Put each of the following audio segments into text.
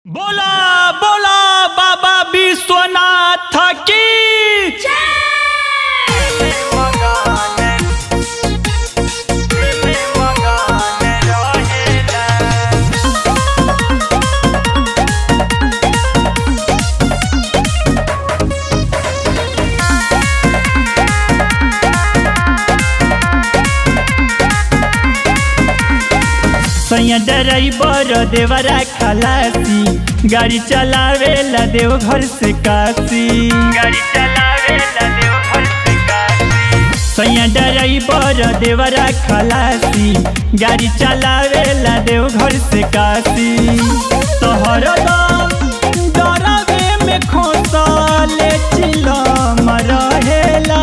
बोला बोला बाबा विश्वनाथ की सैया ड्राइवर देवरा खलासी गाड़ी चलावेला देव घर से काशी सैया ड्राइवर देवरा खलासी गाड़ी चलावेला देव घर से काशी तोहर डरावे में खोसले चिलम रहेला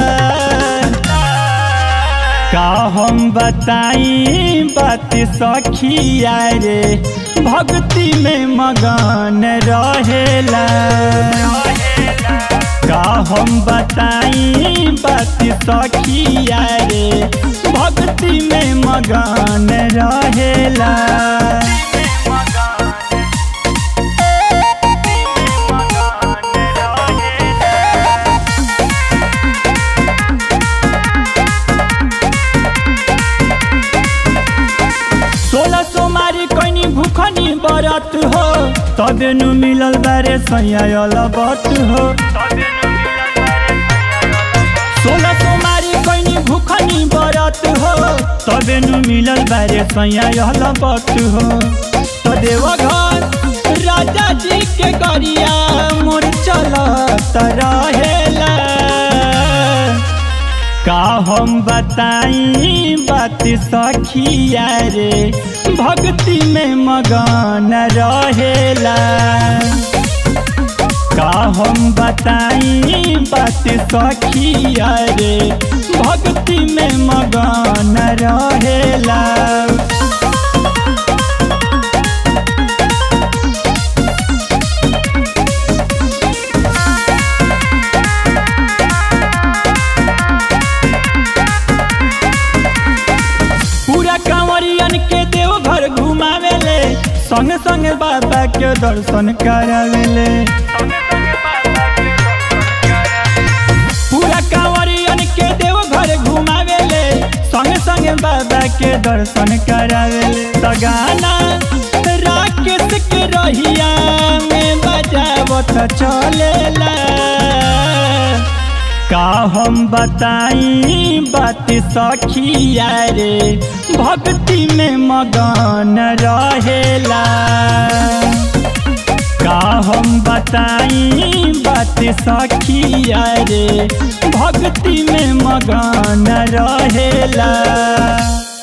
का हम बताई बात सखिया रे भक्ति में मगन रहेला का हम बताई बात सखिया रे भक्ति में मगन रहेला भूखनी बरत हो तबे नु मिलल बारे सैया बत हो 16 सोमारी कोइनी भूखनी बरत हो तबे नु मिलल बारे सैया बत हो तो देव घर राजा जी के गरिया मोर चलत रहेला का हम बताई बात सखिया रे भक्ति में मगन रहेला का हम बताई बात सखिया रे भक्ति में मगन रहेला के देव घर घुमावेले संग संग बाबा के दर्शन करावेले पूरा कांवरियन के देव घर घुमावेले संग संग बाबा के दर्शन करावेले तो गाना राकेश के रहिया में बजावत चलेला का हम बताई बात सखिया रे भक्ति में मगन रहेला का हम बताई बात सखिया रे भक्ति में मगन रहेला।